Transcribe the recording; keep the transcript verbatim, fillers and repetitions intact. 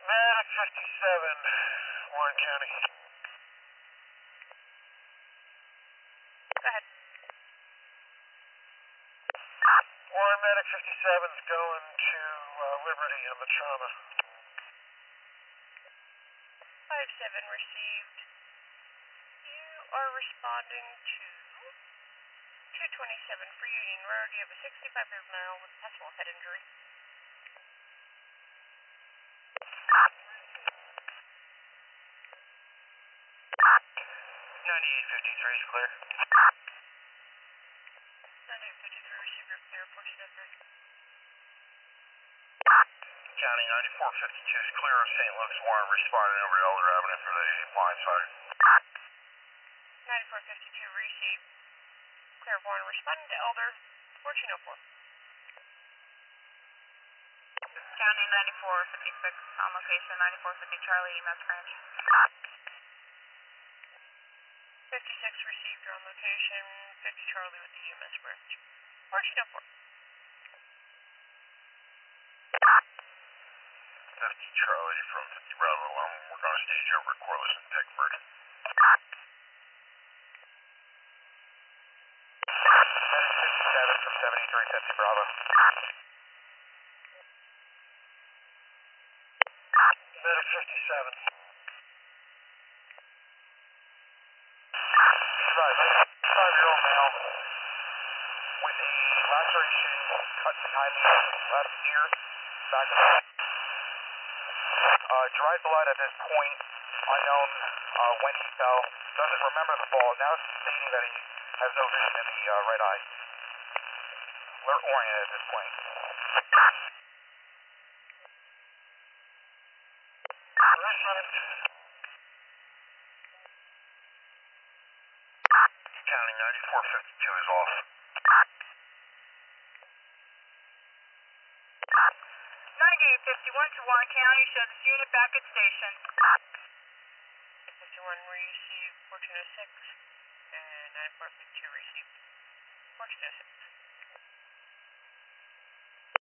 Medic fifty-seven, Warren County. Go ahead. Warren Medic fifty-seven's going to uh, Liberty on the trauma. five seven received. You are responding to two twenty-seven for Union Road. You have a sixty-five year male with possible head injury. ninety-eight fifty-three is clear. ninety-eight fifty-three received your clear. Portion of three. County ninety-four fifty-two is clear of Saint Luke's. Warren responding over to Elder Avenue for the blind side. ninety-four fifty-two received. Clear of Warren responding to Elder. fourteen oh four. County ninety-four fifty-six on location, ninety-four fifty Charlie, E M S branch. fifty-six received, you're on location. fifty Charlie with the E M S branch. fourteen oh four. fifty Charlie from fifty Bravo. Um, we're going to stage over at Corliss and Pickford. Medic fifty-seven from seventy-three fifty Bravo. Medic fifty-seven. fifty-five-year-old male with a laceration cut behind the left ear, back of the head. Uh, dried blood at this point, unknown uh, when he fell, doesn't remember the fall, now stating that he has no vision in the uh, right eye. Alert oriented at this point. County ninety-four fifty-two is off. ninety-eight fifty-one to Warren County, show this unit back at station. fifty-one received, fourteen oh six, and ninety-four fifty-two received, fourteen oh six.